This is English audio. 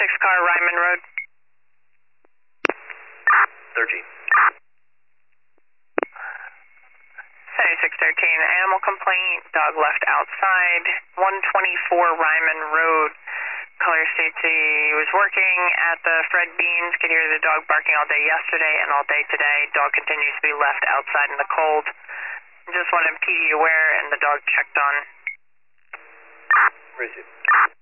car, Ryman Road. 13. 7613, animal complaint, dog left outside, 124 Ryman Road. Caller states he was working at the Fred Beans, could hear the dog barking all day yesterday and all day today. Dog continues to be left outside in the cold. Just wanted PD aware and the dog checked on. Appreciate it.